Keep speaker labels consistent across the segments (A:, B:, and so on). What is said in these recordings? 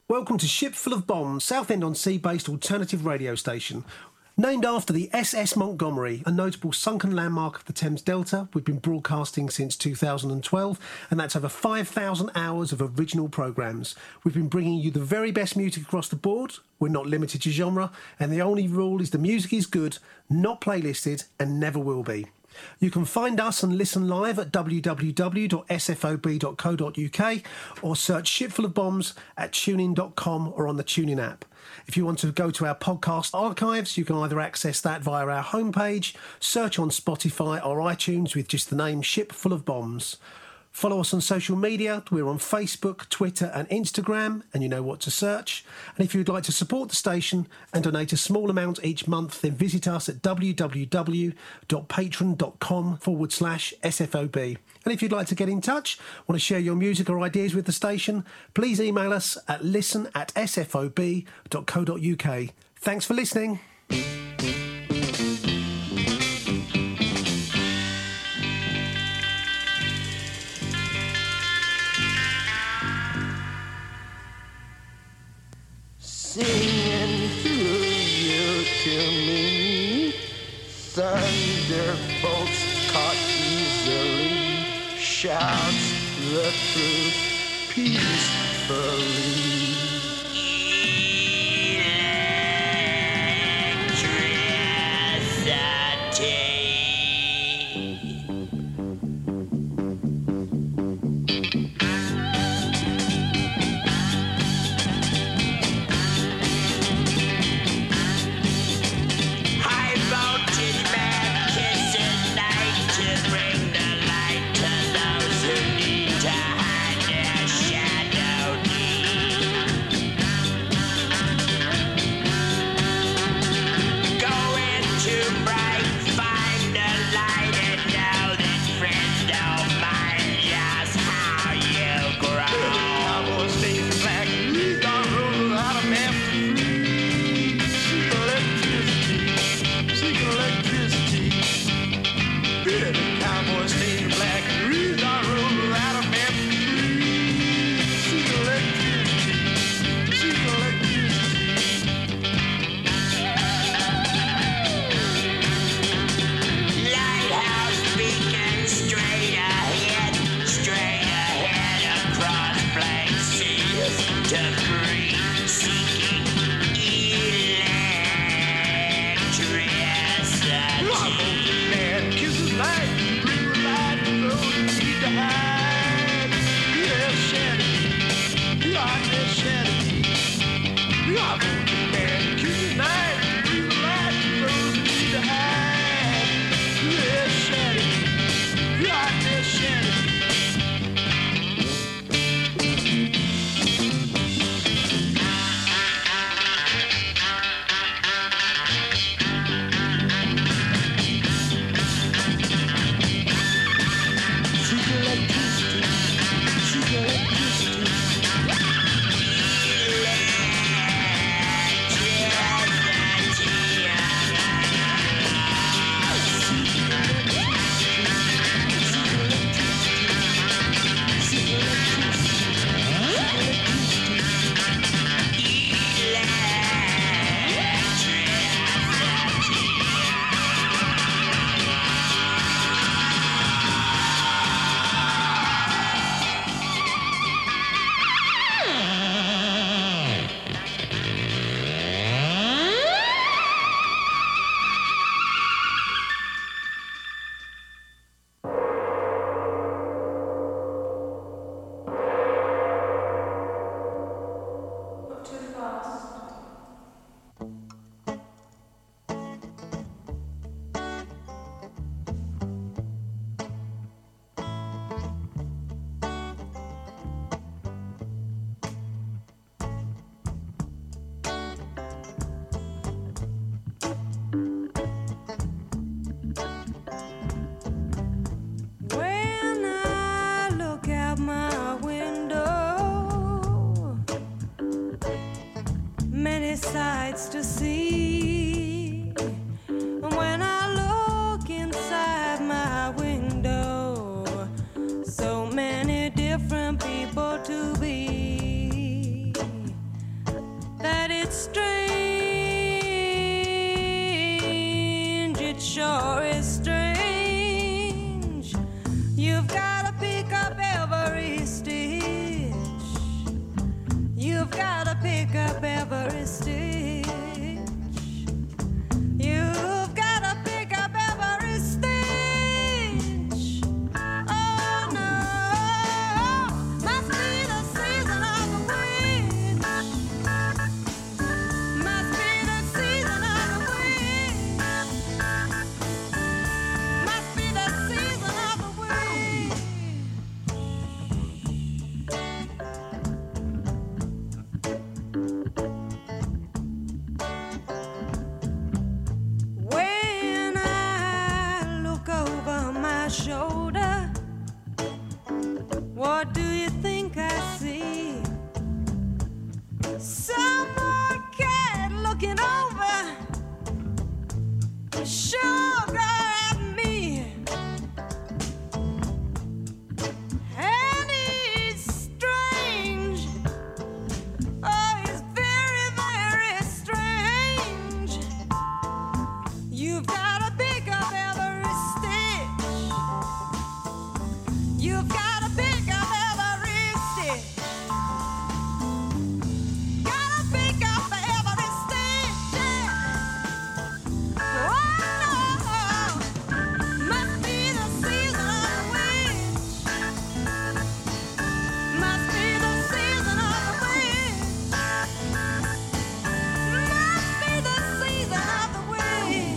A: Welcome to Ship Full of Bombs, Southend-on-Sea based alternative radio station. Named after the SS Montgomery, a notable sunken landmark of the Thames Delta. We've been broadcasting since 2012, and that's over 5,000 hours of original programmes. We've been bringing you the very best music across the board. We're not limited to genre, and the only rule is the music is good, not playlisted, and never will be. You can find us and listen live at www.sfob.co.uk or search Shipful of Bombs at tunein.com or on the TuneIn app. If you want to go to our podcast archives, you can either access that via our homepage, search on Spotify or iTunes with just the name Ship Full of Bombs. Follow us on social media. We're on Facebook, Twitter and Instagram, and you know what to search. And if you'd like to support the station and donate a small amount each month, then visit us at www.patreon.com/SFOB. And if you'd like to get in touch, want to share your music or ideas with the station, please email us at listen@sfob.co.uk. Thanks for listening.
B: Singing through you to me, thunderbolts caught easily, shouts the truth peacefully.
C: Sights to see. When I look inside my window, so many different people to be. it's strange. It sure is strange. You've gotta pick up every stitch. You've gotta pick up every stitch. You've gotta pick up every stitch. Oh no, must be the season of the witch. Must be the season of the witch. Must be the season of the witch. When I look over my shoulder, what do you think I see? Some more cat looking over sugar at me. And he's strange. Oh, he's very, very strange. You've gotta pick up every stitch. You've gotta pick up every stitch. Gotta pick up every stitch. Yeah. Oh no, must be the season of the witch. Must be the season of the witch. Must be the season of the witch.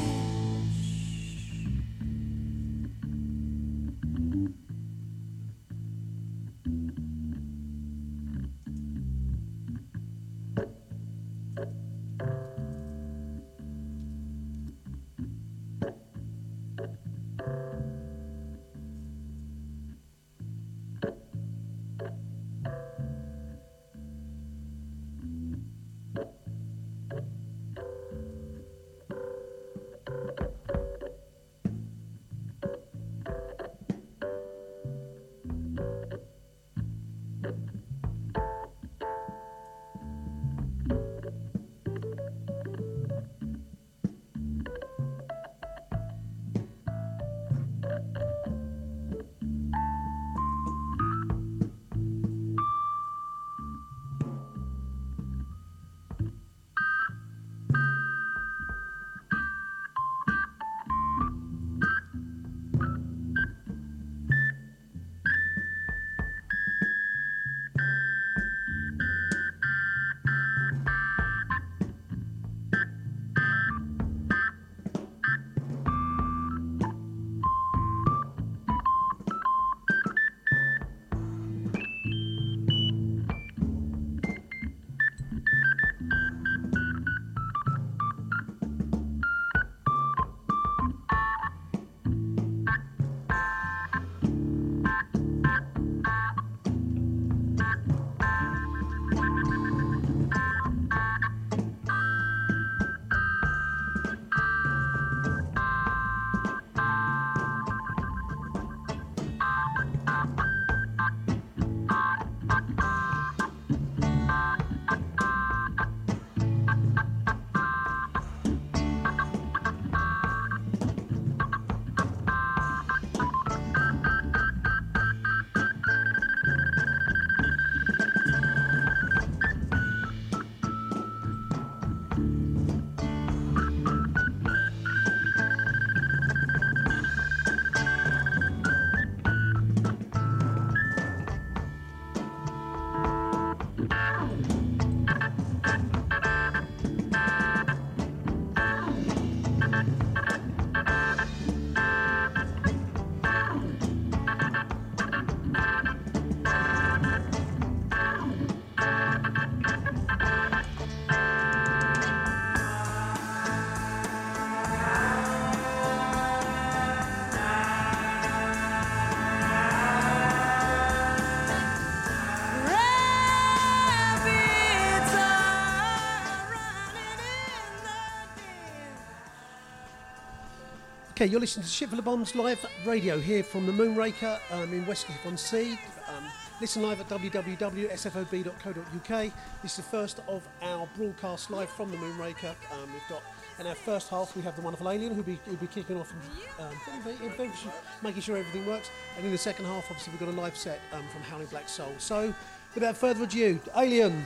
A: Okay, you're listening to Ship Full of Bombs live radio here from the Moonraker in Westcliff-on-Sea. Listen live at www.sfob.co.uk. This is the first of our broadcasts live from the Moonraker. We've got, in our first half, we have the wonderful Alien, who'll be kicking off and making sure everything works. And in the second half, obviously, we've got a live set from Howling Black Soul. So, without further ado, Alien.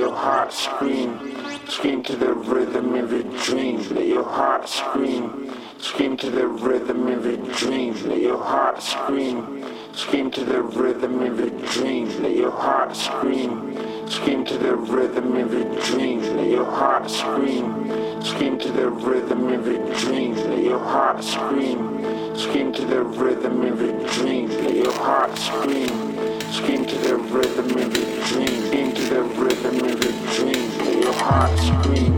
B: your heart scream. Scream to the rhythm of your dreams. Let your heart scream. Scream to the rhythm of your dreams. Let your heart scream. Scream to the rhythm of your dreams. Let your heart scream. Scream to the rhythm of your dreams. Let your heart scream. Scream to the rhythm of your dreams. Let your heart scream. Scream to the rhythm of your dreams. Let your heart scream. Scream to the rhythm of your dreams. Scream to the rhythm of your dreams. Let your heart scream.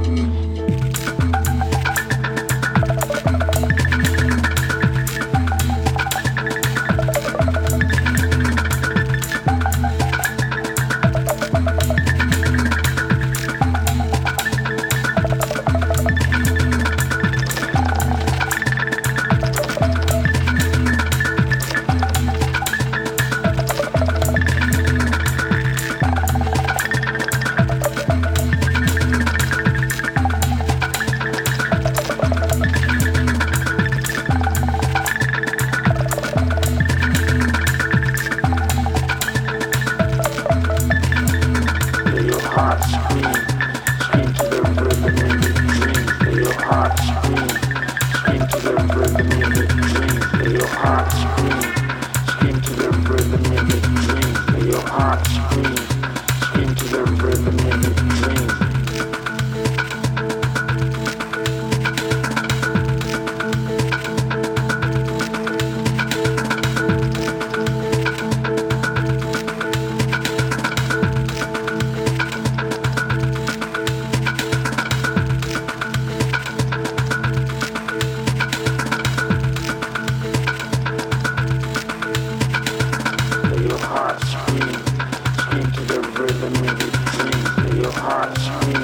B: Scream to the rhythm of your dreams. Let your heart scream.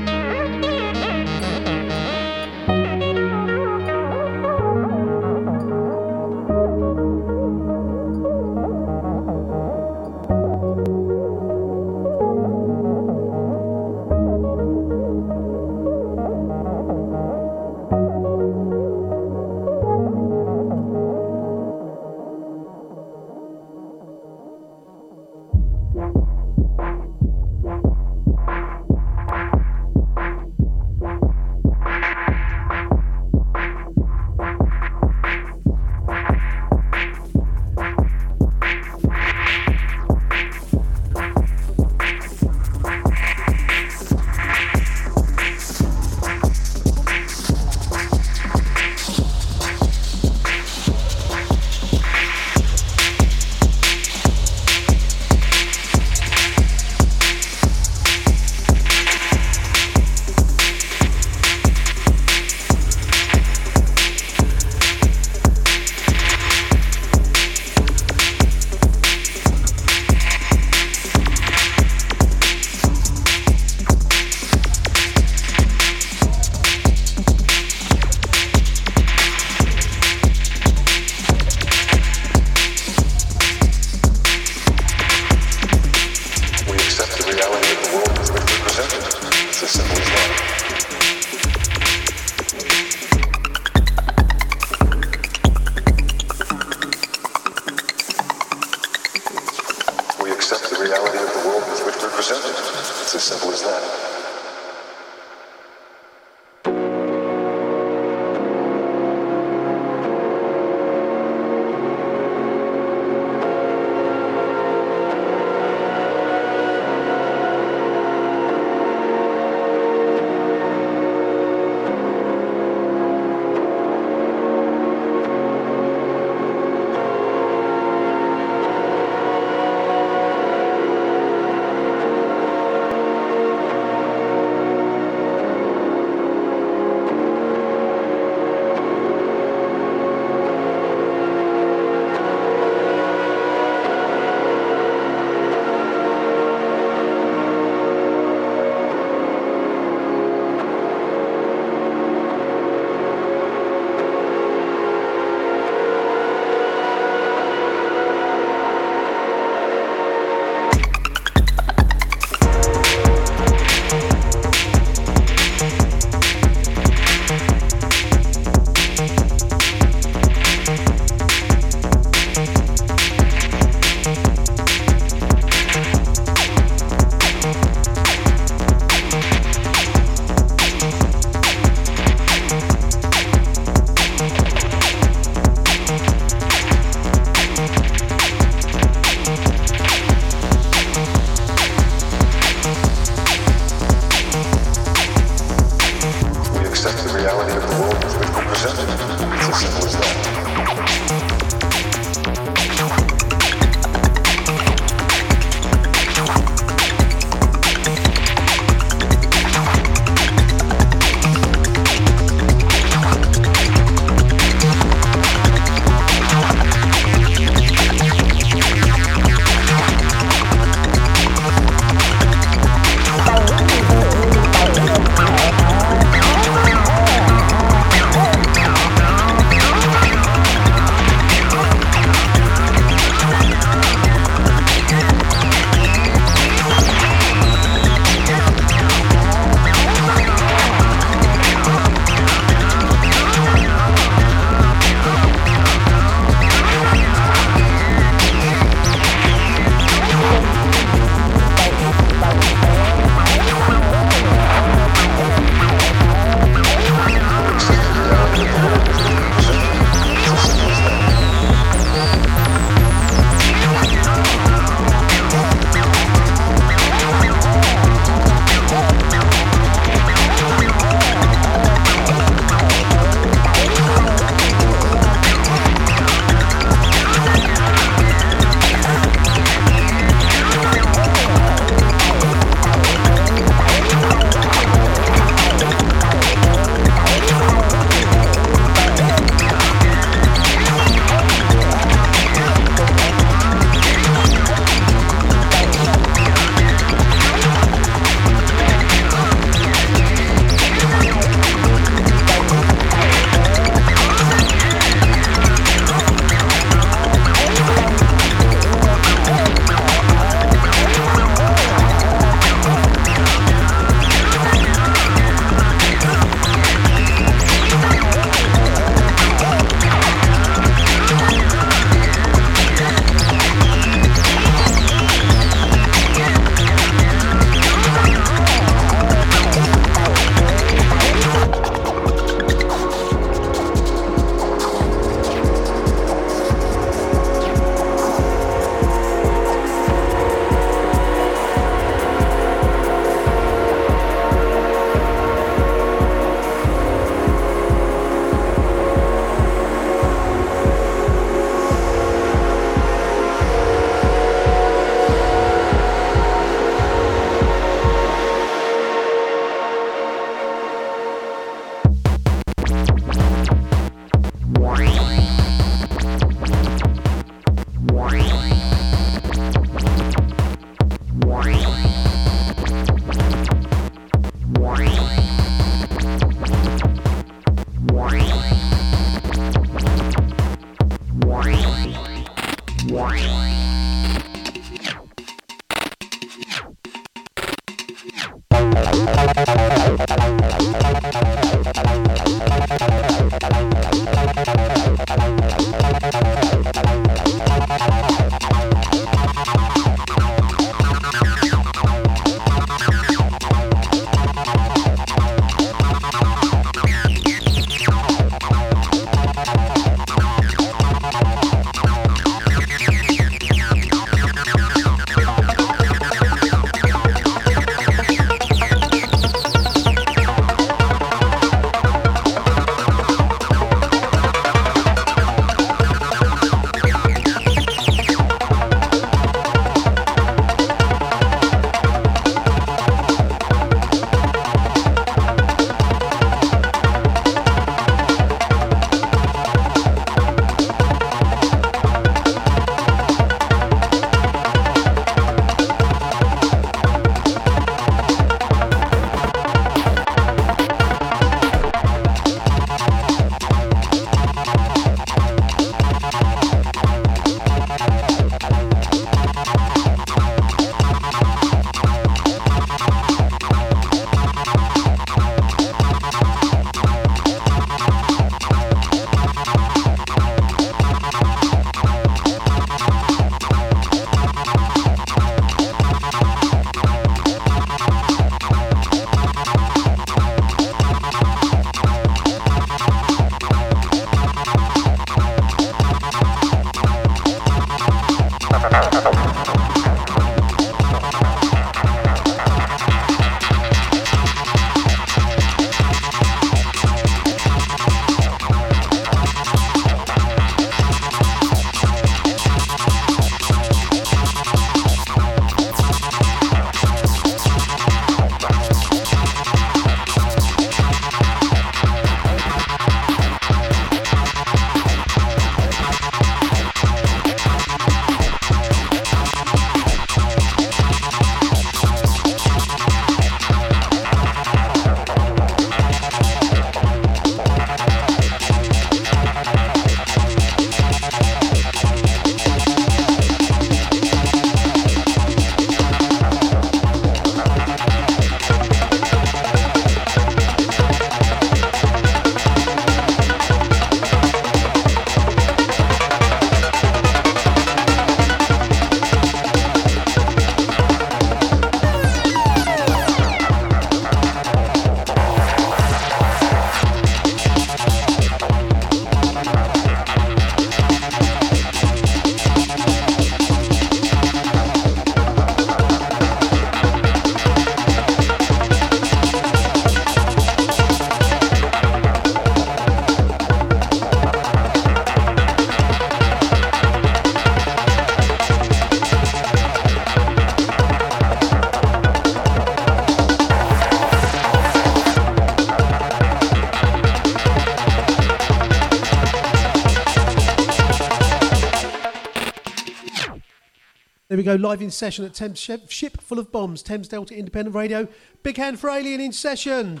A: There we go, live in session at Thames Ship Full of Bombs, Thames Delta Independent Radio. Big hand for Alien in session.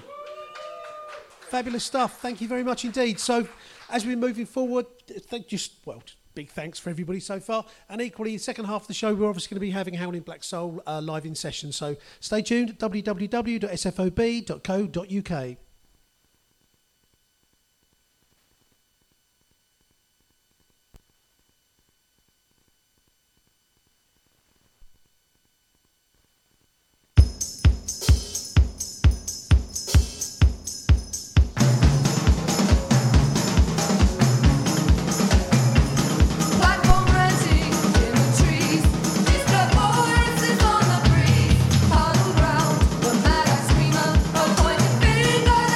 A: Fabulous stuff. Thank you very much indeed. So, as we're moving forward, big thanks for everybody so far. And equally, the second half of the show, we're obviously going to be having Howling Black Soul live in session. So, stay tuned at www.sfob.co.uk.
C: Platform renting in the trees, disco voices on the breeze, huddled round one mad screamer, a pointed finger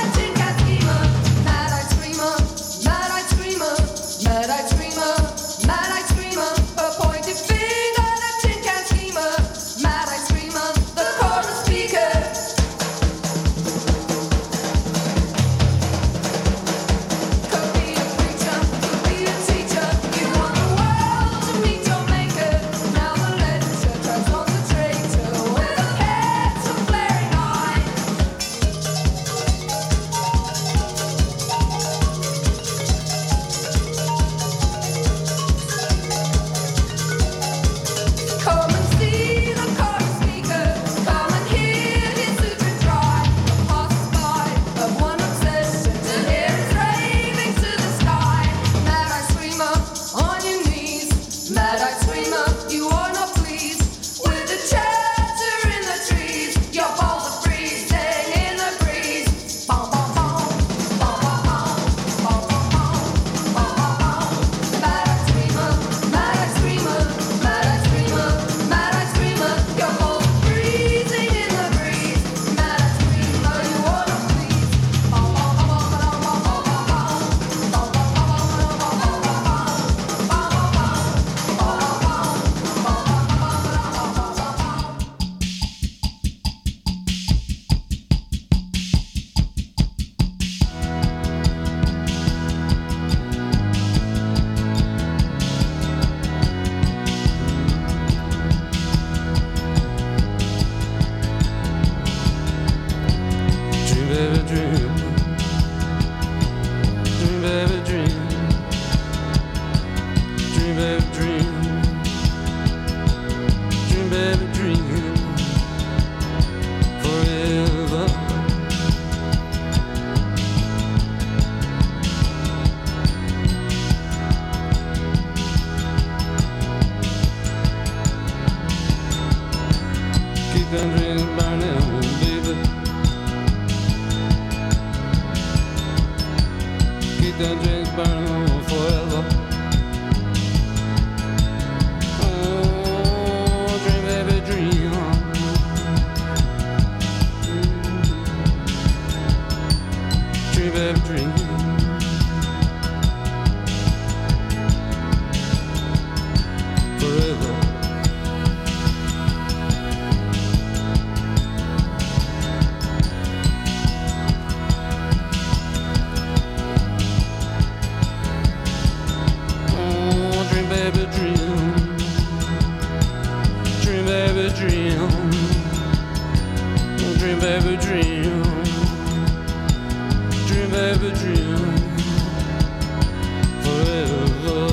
D: Dream, baby, dream. Dream, baby, dream. Forever. Keep them dreams burning, baby. Keep them dreams burning forever. Oh, dream, baby, dream. Dream, baby, dream. Forever. Baby dream, dream baby dream, dream baby dream, dream baby dream, forever.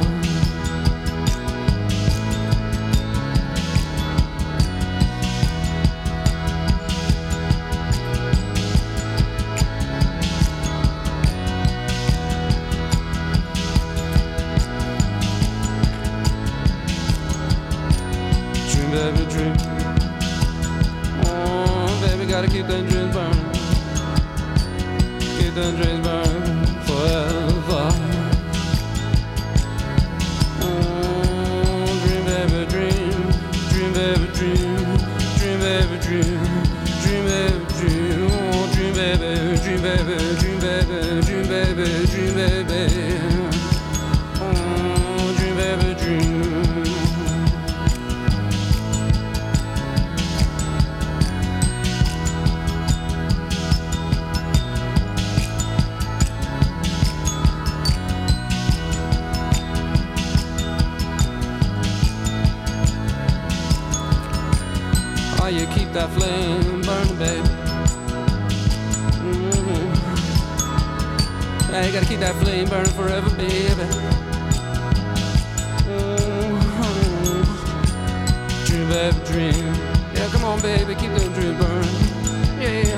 D: Baby dream. Oh, baby, gotta keep them dreams burning. Keep them dreams burning forever. Oh, dream, baby, dream. Dream, baby, dream. Dream, baby, dream. Dream, baby, dream. Oh, dream, baby, dream, baby, dream, baby, dream, baby, dream, baby. Oh, dream, baby, dream. Oh, you keep that flame burning, baby. Mm-hmm. Yeah, you gotta keep that flame burning forever, baby. Mm-hmm. Dream, baby, dream. Yeah, come on, baby, keep that dream burning. Yeah.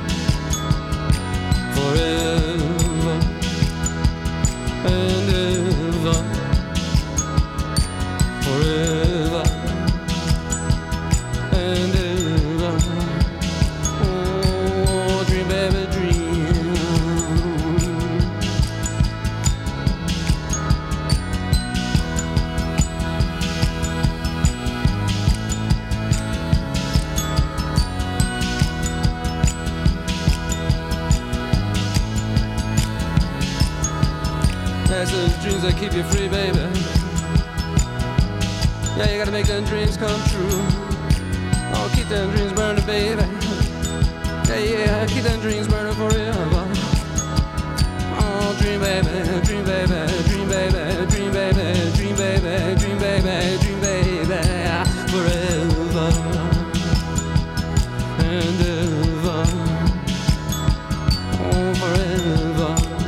D: Forever and ever. Forever. And ever. Oh, dream, baby, dream. That's those dreams that keep you free, baby. Yeah, you gotta make them dreams come true. Oh, keep them dreams burning, baby. Yeah, yeah, keep them dreams burning forever. Oh, dream, baby, dream, baby, dream, baby, dream, baby, dream, baby, dream, baby, dream, baby, forever and ever. Oh, forever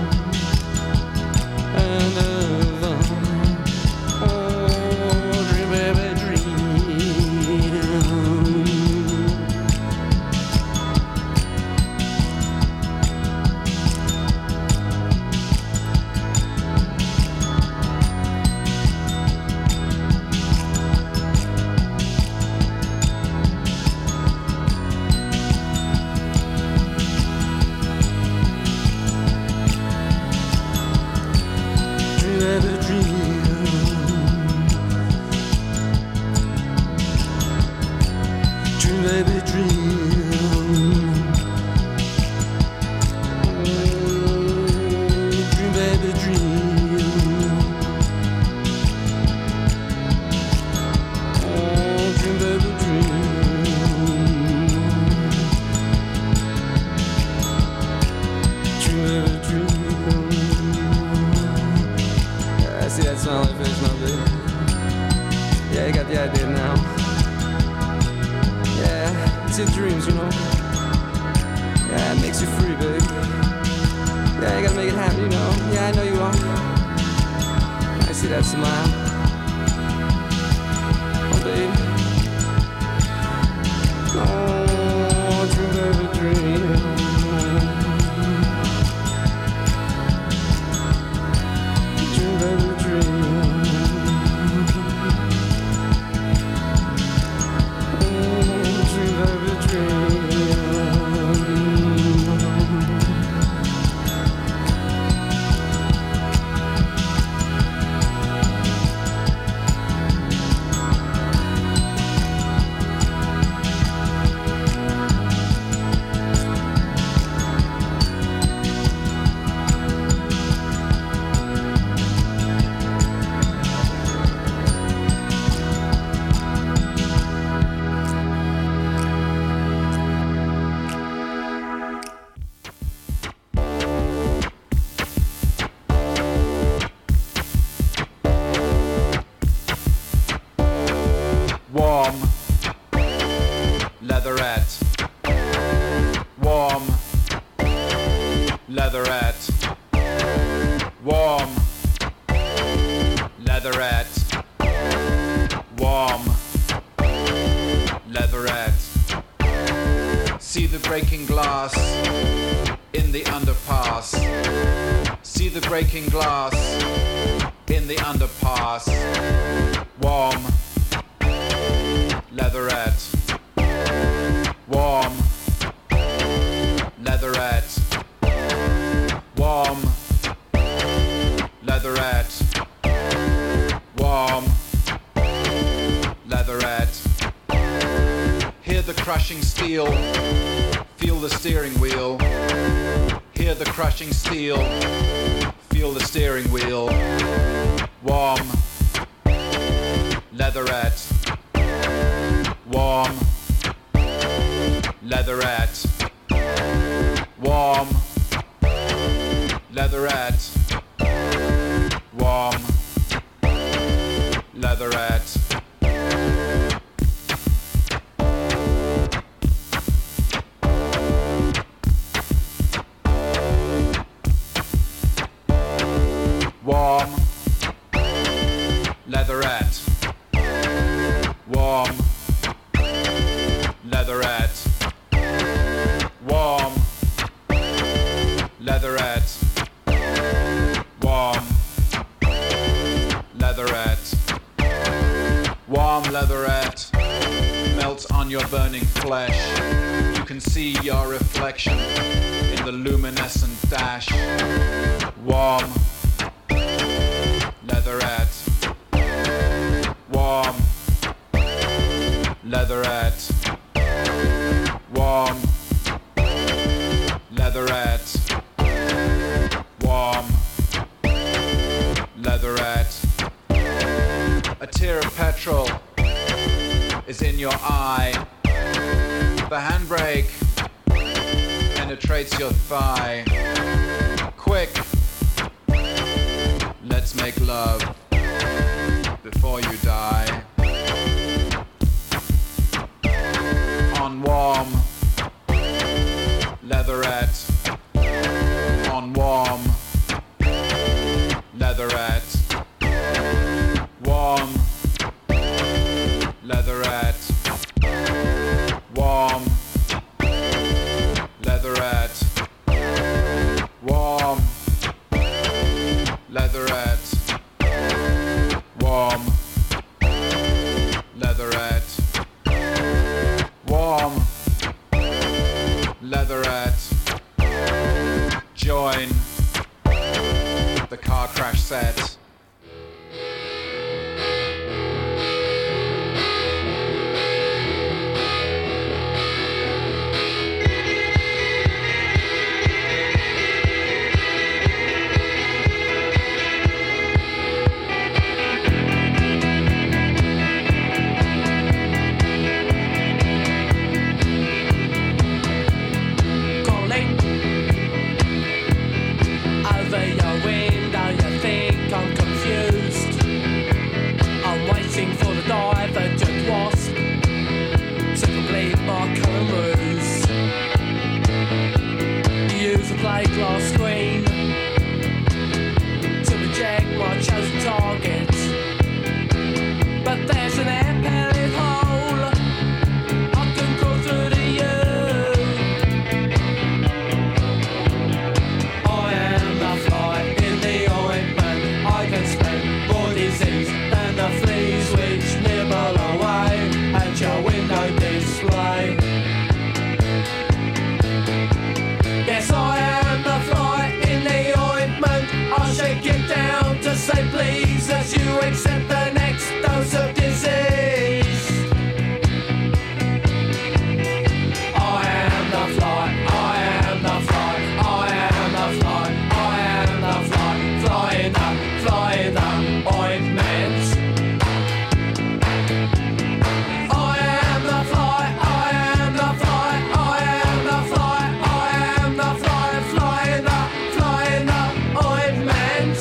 D: and ever. Oh, dream, baby, dream. it's in dreams, you know. Yeah, it makes you free, babe. Yeah, you gotta make it happen, you know. Yeah, I know you are. I see see that smile? Oh, baby. Oh, dream, baby, dream. Dream, baby, dream. Dream, baby, dream.
E: Warm, leatherette. Warm, leatherette. Warm, leatherette. Warm, leatherette. See the breaking glass in the underpass. See the breaking glass in the underpass. Warm, leatherette. Warm, leatherette. Warm, leatherette. Warm, leatherette. Hear the crushing steel, feel the steering wheel. Hear the crushing steel, feel the steering wheel. Warm, leatherette. Warm, leatherette. Warm, leatherette. Warm, leatherette. Warm, leatherette. Warm, leatherette. Warm, leatherette. Warm, leatherette. Warm leatherette melts on your burning flesh. You can see your reflection in the luminescent dash. Warm, leatherette. Warm, leatherette. Warm, leatherette. Warm, leatherette. A tear of petrol is in your eye. The handbrake penetrates your thigh. Quick, let's make love before you die. On warm, leatherette. On warm, leatherette. Warm, leatherette. Warm, leatherette. Warm, leatherette. Warm, leatherette. Warm, leatherette.
F: flying the ointment. I am the fly, I am the fly, I am the fly, I am the fly, flying the ointment.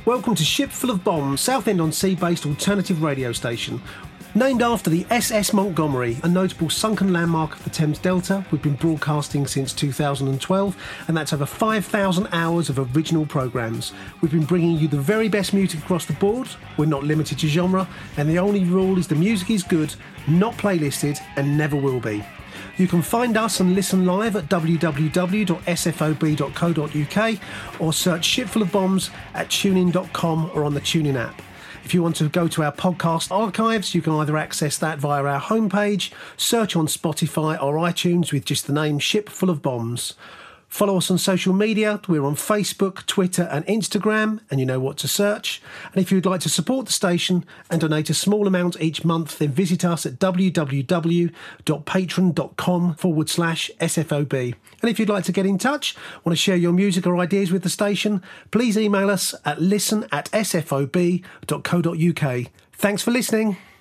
A: Welcome to Ship Full of Bombs, Southend-on-Sea based alternative radio station. Named after the SS Montgomery, a notable sunken landmark of the Thames Delta. We've been broadcasting since 2012, and that's over 5,000 hours of original programmes. We've been bringing you the very best music across the board. We're not limited to genre, and the only rule is the music is good, not playlisted, and never will be. You can find us and listen live at www.sfob.co.uk or search Shipful of Bombs at tunein.com or on the TuneIn app. If you want to go to our podcast archives, you can either access that via our homepage, search on Spotify or iTunes with just the name Ship Full of Bombs. Follow us on social media. We're on Facebook, Twitter and Instagram, and you know what to search. And if you'd like to support the station and donate a small amount each month, then visit us at www.patreon.com/SFOB. And if you'd like to get in touch, want to share your music or ideas with the station, please email us at listen@sfob.co.uk. Thanks for listening.